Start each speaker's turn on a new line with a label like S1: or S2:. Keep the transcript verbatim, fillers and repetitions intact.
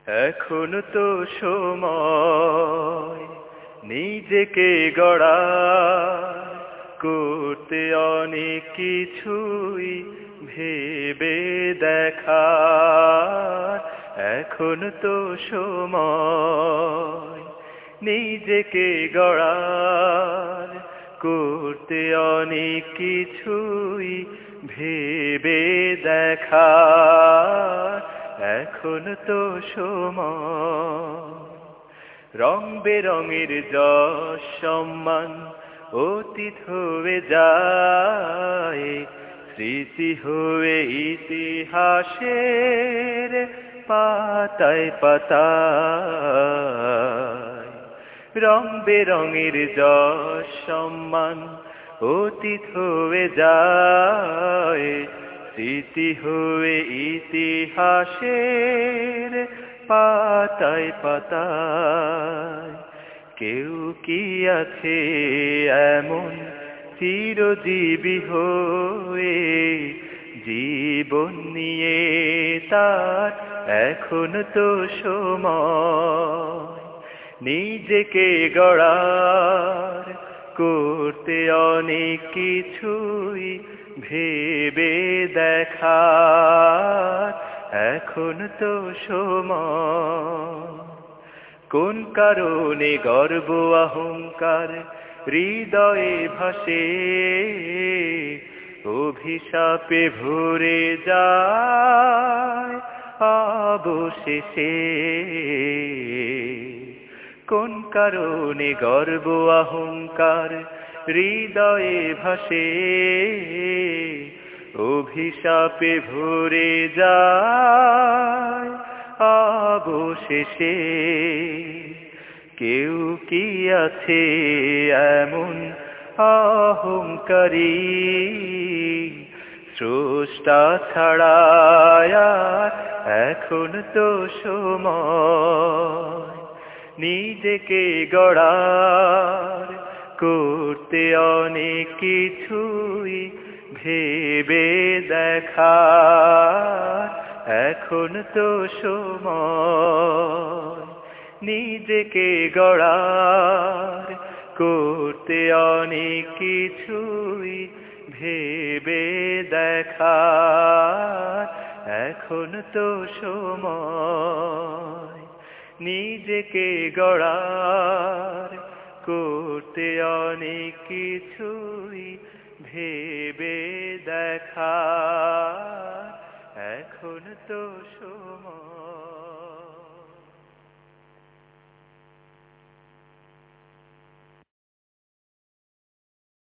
S1: এখন তো সময় নিজেকে গড়া, করতে অনেক কিছুই ভেবে দেখা। এখন তো সময় নিজেকে গড়ার, করতে অনেক কিছুই ভেবে দেখা। এখন তো সময় রং বেরঙের যশ সম্মান অতীত হয়ে যায়, স্মৃতি হয়ে ইতিহাসের পাতায় পাতায়। রং বেরঙের যশ সম্মান অতীত হয়ে যায়, স্মৃতি হয়ে ইতিহাসের পাতায় পাতায়। কেউ কি আছে এমন চিরজীবী হয়ে, জীবন নিয়ে তার এখন তো সময় নিজেকে গড়ার, করতে অনেক কিছুই ভেবে দেখা। এখন তো সময় কোন কারণে গর্ব অহংকার হৃদয়ে ভাসে, অভিশাপে ভরে যায় অবশেষে। কোন কারণে গর্ব অহংকার হৃদয়ে ভাসে, অভিশাপে ভরে যায় অবশেষে। কেউ কি আছে এমন অহংকারী, স্রষ্টা ছাড়া এখন তো সময় নিজেকে গড়ার, করতে অনেক কিছুই ভেবে দেখা। এখন তো সময় নিজেকে গড়ার, করতে অনেক কিছুই ভেবে দেখা। এখন তো সময় নিজেকে গড়ার, করতে অনেক কিছুই ভেবে দেখা। এখন তো সময়।